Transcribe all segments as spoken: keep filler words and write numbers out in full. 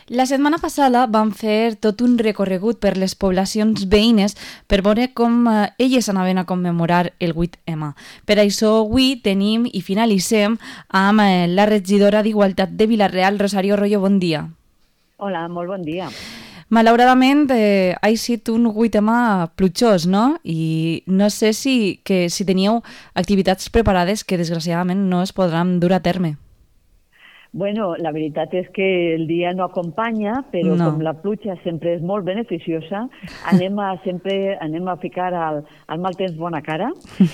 La setmana passada vam fer tot un recorregut per les poblacions veïnes per veure com eh, elles anaven a commemorar el vuit ema. Per això avui tenim i finalitzem amb eh, la regidora d'Igualtat de Vila-real, Rosario Royo. Bon dia. Hola, molt bon dia. Malauradament eh, ha estat un vuit ema plujós, no? I no sé si, que, si teníeu activitats preparades que desgraciadament no es podran dur a terme. Bueno, la veritat és que el dia no acompanya, però No. com la pluja sempre és molt beneficiosa, anem a, sempre anem a ficar al, al mal temps bona cara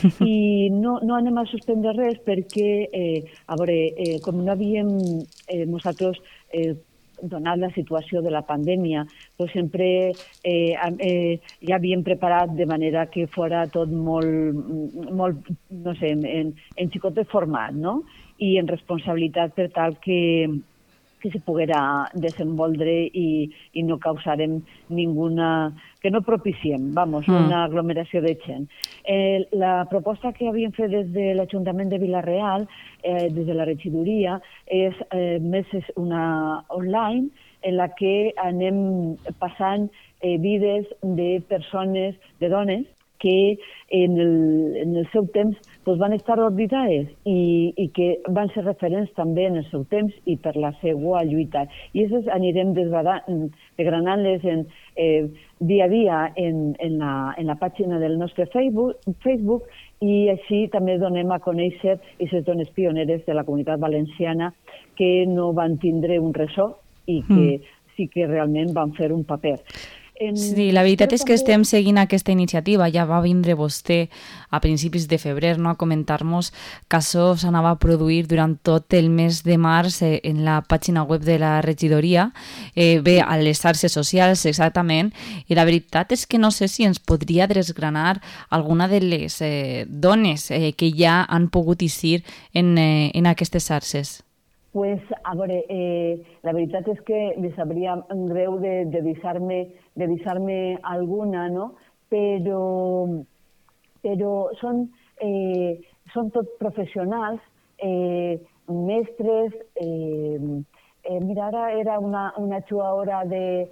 i no, no anem a suspendre res perquè, eh, a veure, eh, com no havíem eh, nosaltres eh, donat la situació de la pandèmia, doncs sempre eh, eh, ja havíem preparat de manera que fora tot molt, molt no sé, en, en xicot de format, no? I en responsabilitat per tal que, que se poguera desenvolver i, i no causarem ninguna... que no propiciem, vamos, mm. una aglomeració de gent. Eh, la proposta que havíem fet des de l'Ajuntament de Vila-real, eh, des de la regidoria, és eh, més és una online en la que anem passant eh, vides de persones, de dones, que en el, en el seu temps doncs van estar oblidades i, i que van ser referents també en el seu temps i per la seva lluita. I aquestes anirem desgranant-les en, eh, dia a dia en, en, la, en la pàgina del nostre Facebook, Facebook i així també donem a conèixer aquestes dones pioneres de la comunitat valenciana que no van tindre un ressò i que mm. sí que realment van fer un paper. En... Sí, la veritat és que estem seguint aquesta iniciativa. Ja va vindre vostè a principis de febrer, no?, a comentar-nos que això s'anava a produir durant tot el mes de març eh, en la pàgina web de la regidoria, eh, bé, a les xarxes socials exactament, i la veritat és que no sé si ens podria desgranar alguna de les eh, dones eh, que ja han pogut eixir en, eh, en aquestes xarxes. Pues, a veure, eh, la veritat és que li sabria greu de, de deixar-me de deixar-me alguna, no? Però, però són, eh, són tot professionals, eh, mestres, eh, eh, mira, ara era una, una jugadora de,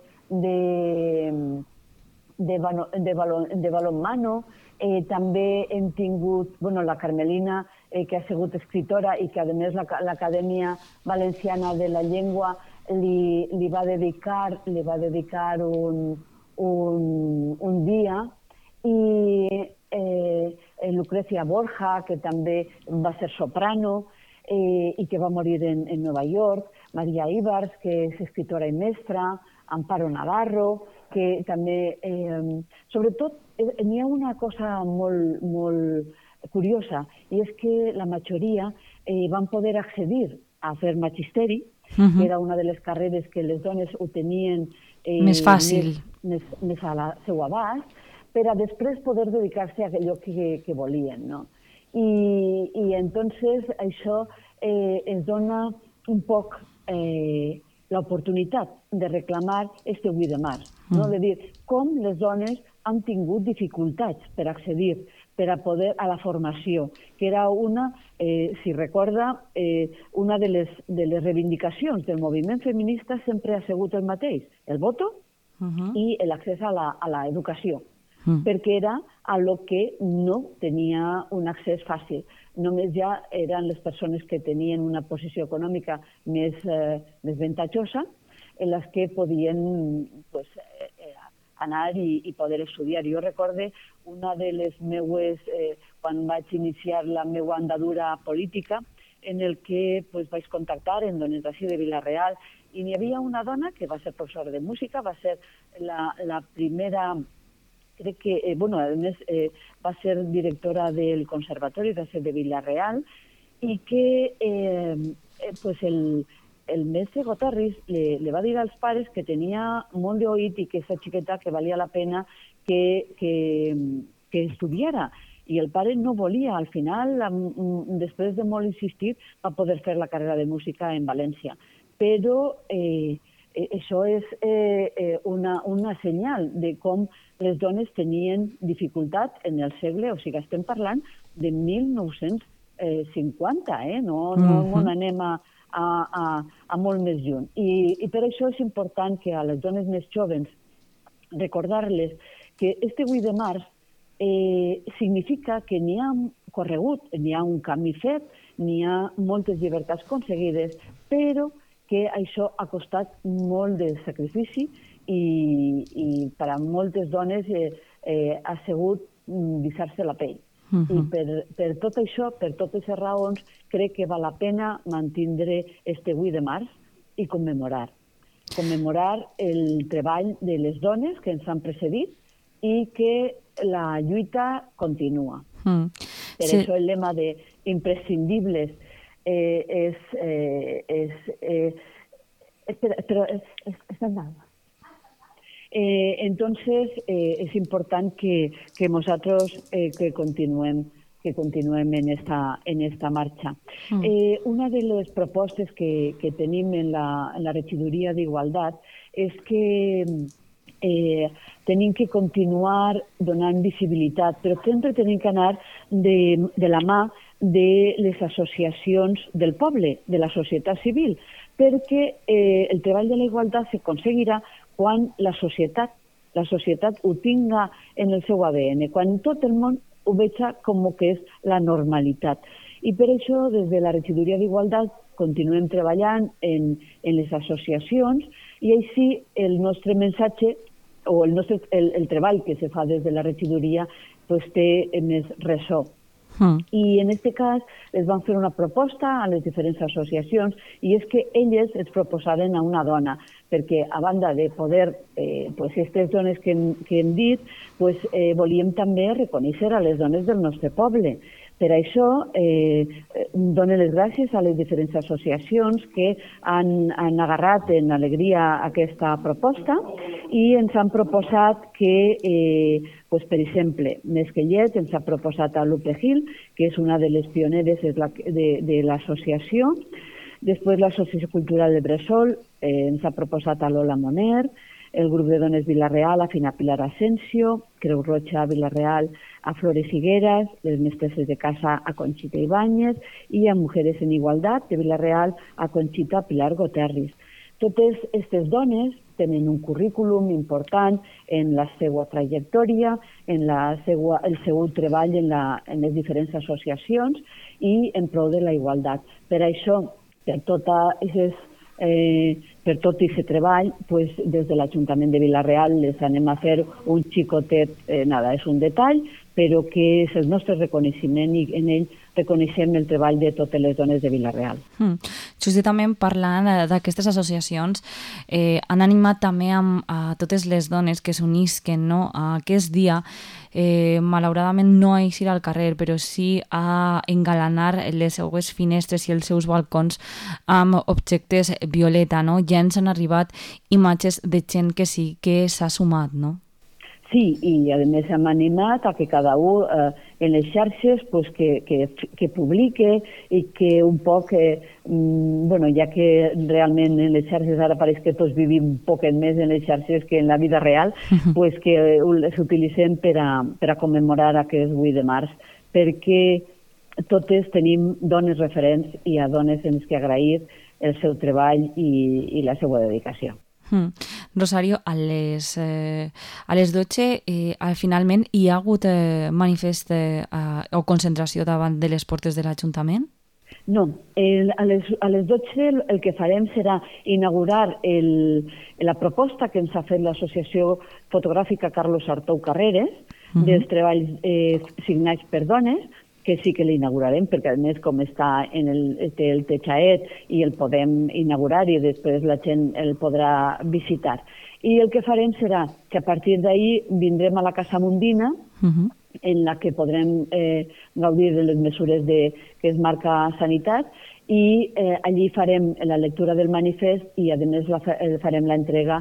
de, de, balo, de, balon, de balonmano, eh, també hem tingut, bueno, la Carmelina, eh, que ha sigut escritora i que, a més, l'Acadèmia Valenciana de la Llengua li, li va dedicar, li va dedicar un, un, un dia, i eh, Lucrecia Borja, que també va ser soprano eh, i que va morir en, en Nova York, Maria Ibars, que és escritora i mestra, Amparo Navarro, que també, eh, sobretot, n'hi ha una cosa molt, molt curiosa, i és que la majoria eh, van poder accedir a fer magisteri, uh-huh. que era una de les carreres que les dones ho tenien eh, més fàcil, més, més, més a la seu abast, per a després poder dedicar-se a allò que, que volien, no? I, i entonces això eh, ens dona un poc eh, l'oportunitat de reclamar este vuit de març, no? De dir com les dones han tingut dificultats per accedir per a poder a la formació, que era una, eh, si recorda, eh, una de les, de les reivindicacions del moviment feminista sempre ha sigut el mateix, el voto uh-huh. i l'accés a la, a l'educació, uh-huh. perquè era a lo que no tenia un accés fàcil. Només ja eren les persones que tenien una posició econòmica més, eh, més avantatjosa en les que podien pues, eh, anar i, i poder estudiar. Jo recorde una de les meues, eh, quan vaig iniciar la meva andadura política, en el que pues, vaig contactar en dones d'ací de Vila-real, i n'hi havia una dona que va ser professora de música, va ser la, la primera, crec que, eh, bueno, a més, eh, va ser directora del Conservatori de de Vila-real, i que eh, eh, pues el, el mestre Gotorris le, le va dir als pares que tenia molt d'oït i que aquesta xiqueta que valia la pena que, que, que estudiara. I el pare no volia. Al final, després de molt insistir, va poder fer la carrera de música en València. Però eh, això és eh, una, una senyal de com les dones tenien dificultat en el segle, o sigui, estem parlant de mil nou-cents cinquanta, eh? No, no, no anem a, a, a, a molt més lluny. I, I per això és important que a les dones més joves recordar-les que este vuit de març eh, significa que n'hi ha corregut, n'hi ha un camí fet, n'hi ha moltes llibertats aconseguides, però que això ha costat molt de sacrifici i, i per a moltes dones eh, eh, ha sigut deixar-se la pell. Uh-huh. I per, per tot això, per totes aquestes raons, crec que val la pena mantindre este vuit de març i commemorar. Commemorar el treball de les dones que ens han precedit i que la lluita continua. Mm. Per sí. Això el lema de imprescindibles eh, és... Eh, és eh, espera, espera, està andando. Eh, entonces, eh, es important que, que nosotros eh, que continuem que continuem en esta, en esta marxa. Mm. Eh, una de les propostes que, que tenim en la, en la regidoria d'Igualtat és que eh, tenim que continuar donant visibilitat, però sempre tenim que anar de, de la mà de les associacions del poble, de la societat civil, perquè eh, el treball de la igualtat s'aconseguirà quan la societat, la societat ho tinga en el seu A D N, quan tot el món ho veja com que és la normalitat. I per això, des de la regidoria d'Igualtat, continuem treballant en, en les associacions i així el nostre missatge o el, nostre, el, el treball que se fa des de la regidoria pues, té més ressò. Mm. I en aquest cas es van fer una proposta a les diferents associacions i és que elles es proposaren a una dona, perquè a banda de poder, eh, pues, aquestes dones que hem, que hem dit, pues, eh, volíem també reconèixer a les dones del nostre poble. Per això, eh, dono les gràcies a les diferents associacions que han, han agarrat en alegria aquesta proposta i ens han proposat que, eh, pues, per exemple, Mesquellet ens ha proposat a Lupe Gil, que és una de les pioneres de, de l'associació. Després l'Associació Cultural de Bressol eh, ens ha proposat a Lola Moner, el grup de dones Vila-real a Fina Pilar Asensio, Creu Roja a Vila-real a Flores Higueras, les mestresses de casa a Conxita Ibáñez i a Mujeres en Igualtat de Vila-real a Conxita Pilar Goterris. Totes aquestes dones tenen un currículum important en la seva trajectòria, en la seva, el seu treball en, la, en les diferents associacions i en prou de la igualtat. Per això, per tota aquestes Eh, per tot aquest treball, pues, des de l'Ajuntament de Vila-real les anem a fer un xicotet, eh, nada, és un detall, però que és el nostre reconeixement i en ell reconeixem el treball de totes les dones de Vila-real. Mm. Justament parlant d'aquestes associacions, eh, han animat també a, a totes les dones que s'unisquen, no?, a aquest dia, eh, malauradament no a eixir al carrer, però sí a engalanar les seues finestres i els seus balcons amb objectes violeta, no? Ja ens han arribat imatges de gent que sí que s'ha sumat, no? Sí, i a més hem animat a que cada un eh, en les xarxes pues, que, que, que publique i que un poc, eh, bueno, ja que realment en les xarxes ara pareix que tots vivim un poc més en les xarxes que en la vida real, uh-huh. pues que les utilitzem per a, per a commemorar aquest vuit de març, perquè totes tenim dones referents i a dones en les que agrair el seu treball i, i la seva dedicació. Hmm. Rosario, a les, eh, a les dotze eh, finalment hi ha hagut eh, manifest eh, o concentració davant de les portes de l'Ajuntament? No, el, a, les, a les dotze el, el que farem serà inaugurar el, la proposta que ens ha fet l'Associació Fotogràfica Carlos Artou Carreres, uh-huh. dels treballs eh, signats per dones, que sí que l'inaugurarem, perquè a més com està en el, té el techaet i el podem inaugurar i després la gent el podrà visitar. I el que farem serà que a partir d'ahir vindrem a la Casa Mundina, uh-huh. en la que podrem eh, gaudir de les mesures de, que es marca sanitat, i eh, allí farem la lectura del manifest i a més la, farem l'entrega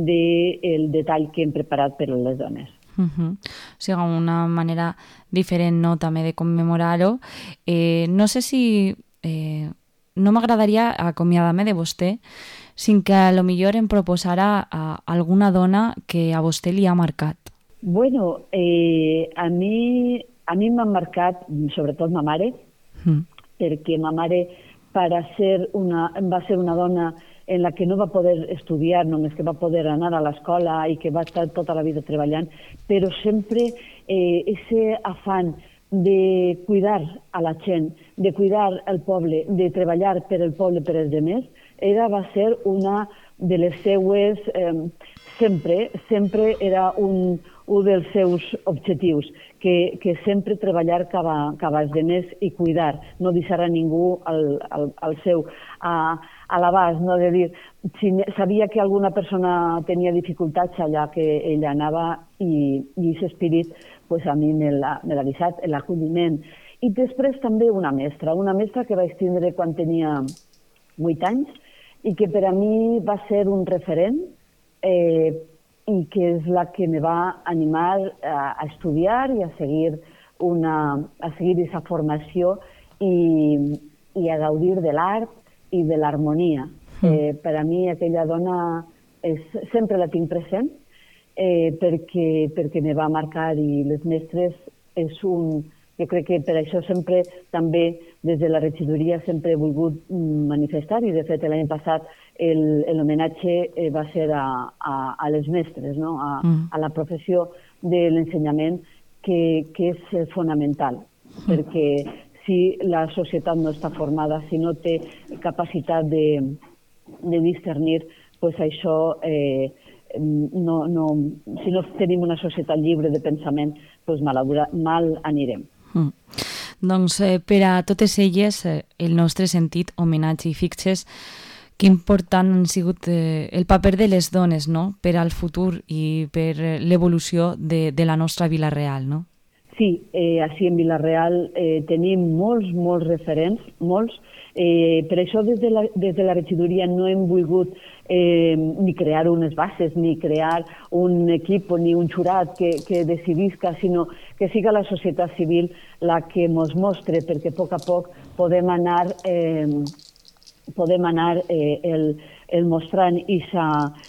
del detall que hem preparat per a les dones. Uh-huh. O sigui, una manera diferent, no?, també de commemorar-ho. Eh, no sé si... Eh, no m'agradaria acomiadar-me de vostè sin que a lo millor em proposara a alguna dona que a vostè li ha marcat. Bueno, eh, a mi a mi m'ha marcat sobretot ma mare, mm. perquè ma mare para ser una, va ser una dona en la que no va poder estudiar, només que va poder anar a l'escola i que va estar tota la vida treballant, però sempre eh, ese afán de cuidar a la gent, de cuidar el poble, de treballar per el poble, per els demés, era, va ser una de les seues, eh, sempre, sempre era un, un dels seus objectius, que, que sempre treballar cap, a, cap als demés i cuidar, no deixar a ningú al, al, al seu, a, a l'abast, no? De dir, si sabia que alguna persona tenia dificultats allà que ella anava i, i aquest espírit pues a mi me l'ha deixat, l'acolliment. I després també una mestra, una mestra que vaig tindre quan tenia vuit anys i que per a mi va ser un referent eh, i que és la que me va animar a, a estudiar i a seguir una, a seguir aquesta formació i, i a gaudir de l'art i de l'harmonia. Mm. Eh, per a mi aquella dona és, sempre la tinc present eh, perquè, perquè me va marcar i les mestres és un... Jo crec que per això sempre també des de la regidoria sempre he volgut manifestar i de fet l'any passat l'homenatge va ser a, a, a les mestres, no? a, mm. a la professió de l'ensenyament que, que és fonamental, mm. perquè si la societat no està formada, si no té capacitat de, de discernir, pues això eh, no, no, si no tenim una societat lliure de pensament, pues mal, mal anirem. Mm. Doncs eh, per a totes elles eh, el nostre sentit homenatge i fixes que important han sigut eh, el paper de les dones, no? Per al futur i per l'evolució de, de la nostra Vila-real, no? Sí, eh, així en Vila-real eh, tenim molts, molts referents, molts. Eh, per això des de, la, des de la regidoria no hem volgut eh, ni crear unes bases, ni crear un equip ni un jurat que, que decidisca, sinó que siga la societat civil la que ens mostre, perquè a poc a poc podem anar, eh, podem anar eh, el, el mostrant ixa,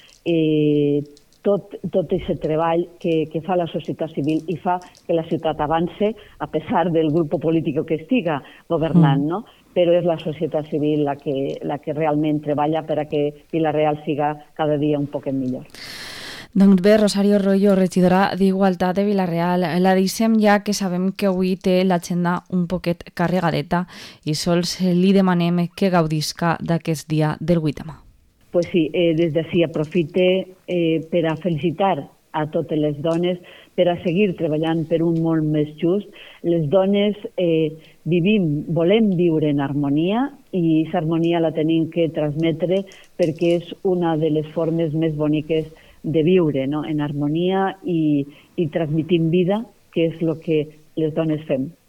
eh, tot tot aquest treball que, que fa la societat civil i fa que la ciutat avance a pesar del grup polític que estiga governant, no? Però és la societat civil la que, la que realment treballa per a que Vila-real siga cada dia un poc millor. Doncs bé, Rosario Royo, regidora d'Igualtat de Vila-real, la deixem ja que sabem que avui té l'agenda un poquet carregadeta i sols li demanem que gaudisca d'aquest dia del vuit M. Pues sí, eh, des d'ací aprofite eh, per a felicitar a totes les dones, per a seguir treballant per un món més just. Les dones eh, vivim, volem viure en harmonia i aquesta harmonia la tenim que transmetre perquè és una de les formes més boniques de viure, no? En harmonia i, i transmitint vida, que és el que les dones fem.